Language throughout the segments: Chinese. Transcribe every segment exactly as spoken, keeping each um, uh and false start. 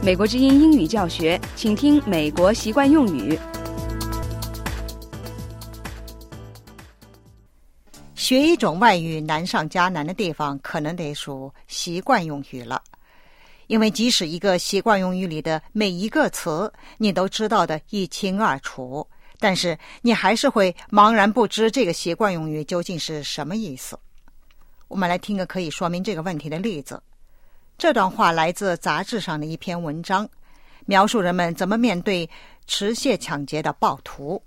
美国之音英语教学，请听美国习惯用语。 学一种外语难上加难的地方，可能得数习惯用语了。因为即使一个习惯用语里的每一个词你都知道的一清二楚，但是你还是会茫然不知这个习惯用语究竟是什么意思。我们来听个可以说明这个问题的例子。这段话来自杂志上的一篇文章，描述人们怎么面对持械抢劫的暴徒。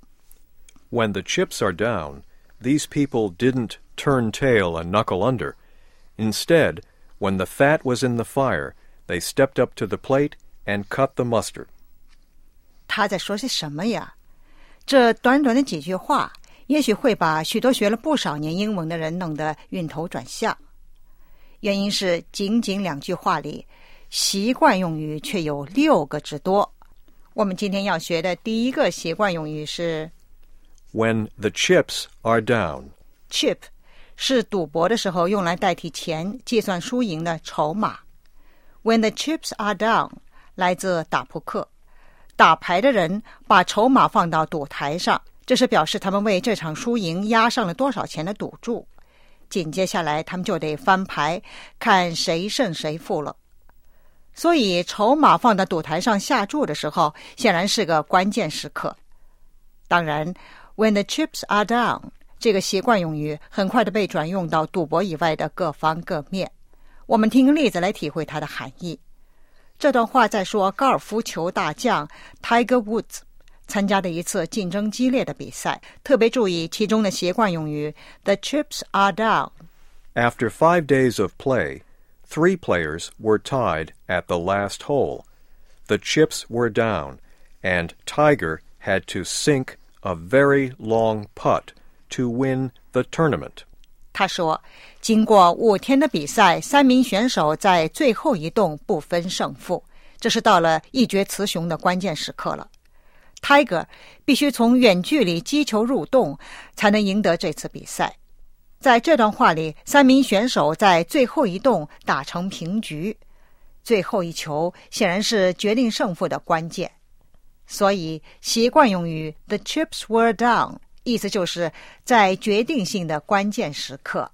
When the chips are down, these people didn't turn tail and knuckle under. Instead, when the fat was in the fire, they stepped up to the plate and cut the mustard. 他在说些什么呀？这短短的几句话，也许会把许多学了不少年英文的人弄得晕头转向。原因是仅仅两句话里，习惯用语却有六个之多。我们今天要学的第一个习惯用语是 When the chips are down. Chip 是赌博的时候用来代替钱计算输赢的筹码。When the chips are down 来自打扑克，打牌的人把筹码放到赌台上，这是表示他们为这场输赢押上了多少钱的赌注。紧接下来他们就得翻牌，看谁胜谁负了。所以筹码放到赌台上下注的时候，显然是个关键时刻。当然 When the chips are down 这个习惯用语很快的被转用到赌博以外的各方各面。我们听个例子来体会它的含义。这段话在说高尔夫球大将 Tiger Woods 参加的一次竞争激烈的比赛，特别注意其中的习惯用语 The chips are down. After five days of play, three players were tied at the last hole. The chips were down, and Tiger had to sink a very long putt to win the tournament. 他说，经过五天的比赛，三名选手在最后一洞不分胜负，这是到了一决雌雄的关键时刻了。Tiger 必须从远距离击球入洞，才能赢得这次比赛。在这段话里，三名选手在最后一洞打成平局，最后一球显然是决定胜负的关键。所以习惯用语 The chips were down 意思就是在决定性的关键时刻。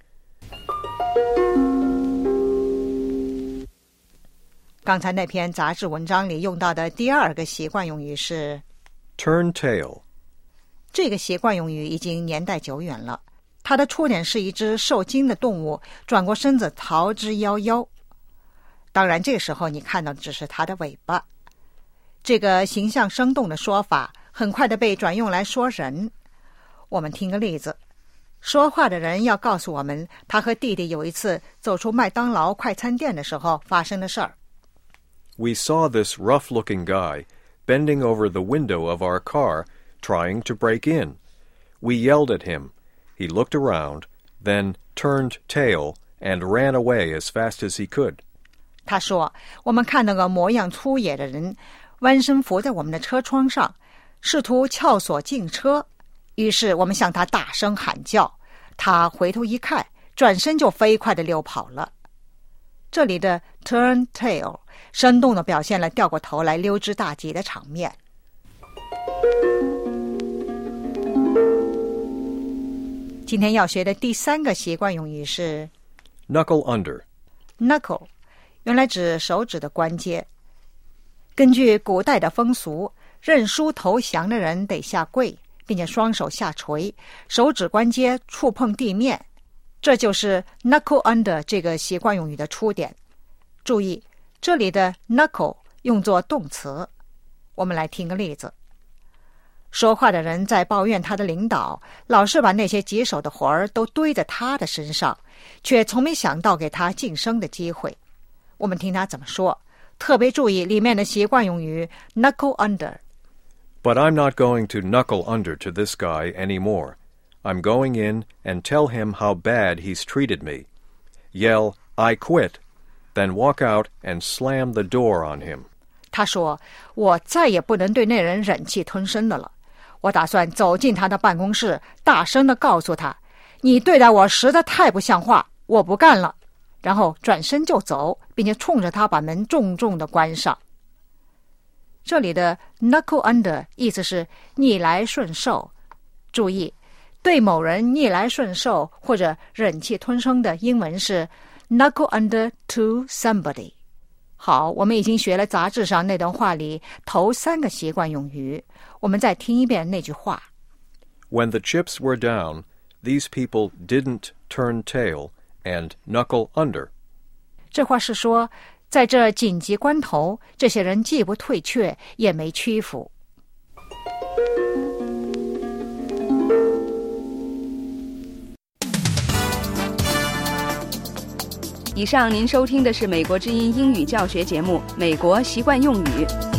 刚才那篇杂志文章里用到的第二个习惯用语是 Turn tail. 这个习惯用语已经年代久远了，它的出典是一只受惊的动物转过身子逃之夭夭。当然这个时候你看到的只是它的尾巴。这个形象生动的说法很快的被转用来说人。我们听个例子，说话的人要告诉我们他和弟弟有一次走出麦当劳快餐店的时候发生的事儿。 We saw this rough-looking guy bending over the window of our car, trying to break in. We yelled at him. He looked around, then turned tail and ran away as fast as he could. 他说，我们看到个模样粗野的人弯身伏在我们的车窗上，试图撬锁进车，于是我们向他大声喊叫，他回头一看，转身就飞快地溜跑了。这里的 turn tail 生动地表现了掉过头来溜之大吉的场面。今天要学的第三个习惯用语是 Knuckle under. Knuckle 原来指手指的关节。根据古代的风俗，认输投降的人得下跪，并且双手下垂，手指关节触碰地面，这就是 knuckle under 这个习惯用语的出典。注意，这里的 knuckle 用作动词。我们来听个例子。说话的人在抱怨他的领导老是把那些棘手的活儿都堆在他的身上，却从没想到给他晋升的机会。我们听他怎么说，特别注意里面的习惯用语 knuckle under. But I'm not going to knuckle under to this guy anymore. I'm going in and tell him how bad he's treated me. Yell, I quit, then walk out and slam the door on him. 他说，我再也不能对那人忍气吞声的了。我打算走进他的办公室，大声地告诉他，你对待我实在太不像话，我不干了。然后转身就走，并且冲着他把门重重地关上。 这里的 knuckle under 意思是逆来顺受。注意，对某人逆来顺受或者忍气吞声的英文是 knuckle under to somebody。 好，我们已经学了杂志上那段话里头三个习惯用语，我们再听一遍那句话。 When the chips were down, these people didn't turn tail and knuckle under. 这话是说，在这紧急关头，这些人既不退却，也没屈服。 以上您收听的是美国之音英语教学节目《美国习惯用语》。